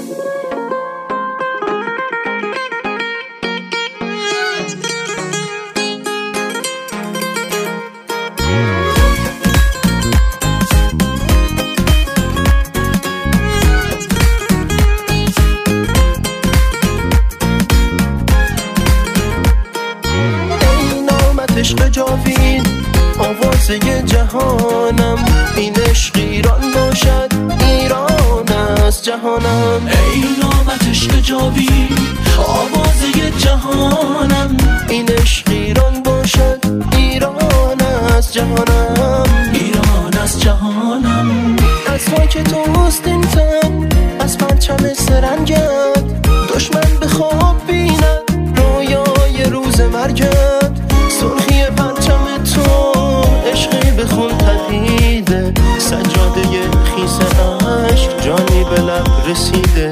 عشق جاوید آوازه جهانم، این عشق ایران باشد ایران از جهانم. ای نامت عشق جاوید آوازه جهانم، این عشق ایران باشد ایران از جهانم، ایران از جهانم. از خاک توست این تن، از پرچم سرنگت دشمن به خواب بیند رویای روز مرگت. سرخی پرچم تو عشقی به خون تپیده، سجاده خیس عشق جانی به لب رسیده.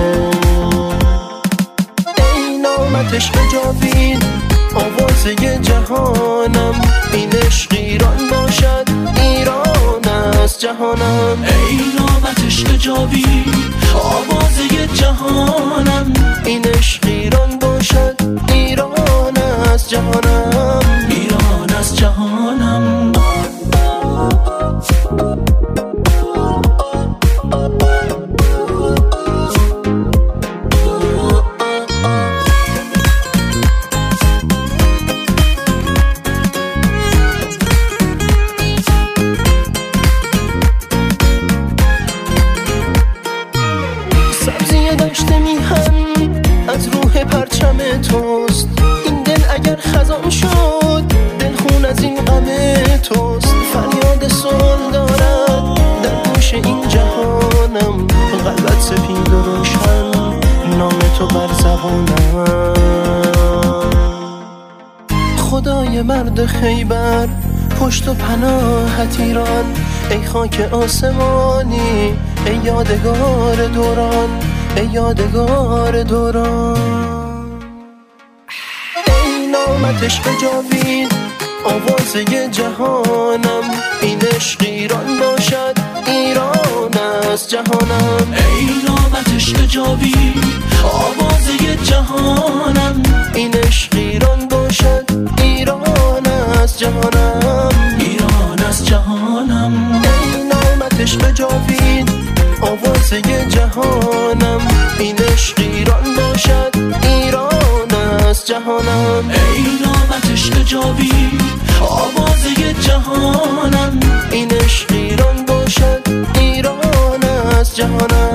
ای نامت عشق جاوید آوازه جهانم، این عشق ایران باشد ایران از جهانم. ای نامت عشق جاوید آوازه جهانم، این عشق ایران باشد ایران از جهانم، ایران از جهانم. سبزی دشت میهن از روح پرچم توست، این دل اگر خزان شد دلخون از این غم توست. فریاد صلح دارد در گوش این جهانم، قلبت سپید و روشن نام تو بر زبانم. خدای مرد خیبر پشت و پناهت ایران، ای خاک آسمانی ای یادگار دوران، ای یادگار دوران. ای نامت عشق جاوید آوازه جهانم، این عشق ایران باشد ایران از جهانم. ای نامت عشق جاوید آوازه جهانم، این عشق ایران باشد ایران از جهانم، ایران از جهانم. ای نامت عشق جاوید آوازه جهانم، این عشق ایران باشد ایران از جهانم. ای نامت عشق جاوید آوازه جهانم، این عشق ایران باشد ایران از جهانم.